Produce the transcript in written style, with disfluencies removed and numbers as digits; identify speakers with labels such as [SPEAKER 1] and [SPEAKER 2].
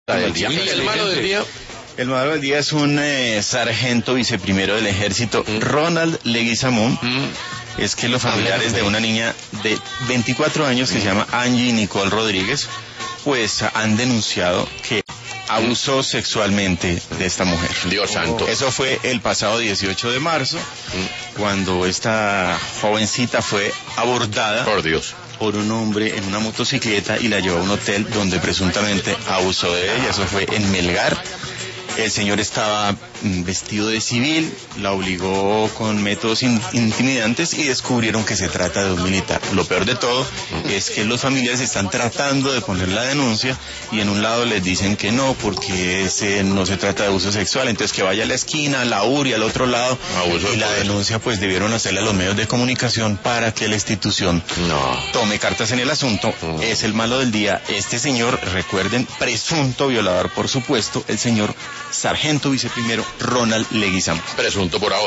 [SPEAKER 1] del día. ¿Y el malo del día?
[SPEAKER 2] El malo del día es un sargento viceprimero del ejército, Ronald Leguizamón. Es que los familiares de una niña de 24 años que se llama Angie Nicole Rodríguez, pues han denunciado que abusó sexualmente de esta mujer.
[SPEAKER 1] Dios santo.
[SPEAKER 2] Eso fue el pasado 18 de marzo, cuando esta jovencita fue abordada
[SPEAKER 1] Por Dios.
[SPEAKER 2] por un hombre en una motocicleta y la llevó a un hotel donde presuntamente abusó de ella. Eso fue en Melgar. El señor estaba vestido de civil, la obligó con métodos intimidantes y descubrieron que se trata de un militar. Lo peor de todo es que los familiares están tratando de poner la denuncia y en un lado les dicen que no, porque no se trata de abuso sexual, entonces que vaya a la esquina, a la URI, al otro lado, y la denuncia pues debieron hacerla a los medios de comunicación para que la institución tome cartas en el asunto. Es el malo del día. Este señor, recuerden, presunto violador, por supuesto, el señor sargento viceprimero Ronald Leguizamón.
[SPEAKER 1] Presunto por ahora.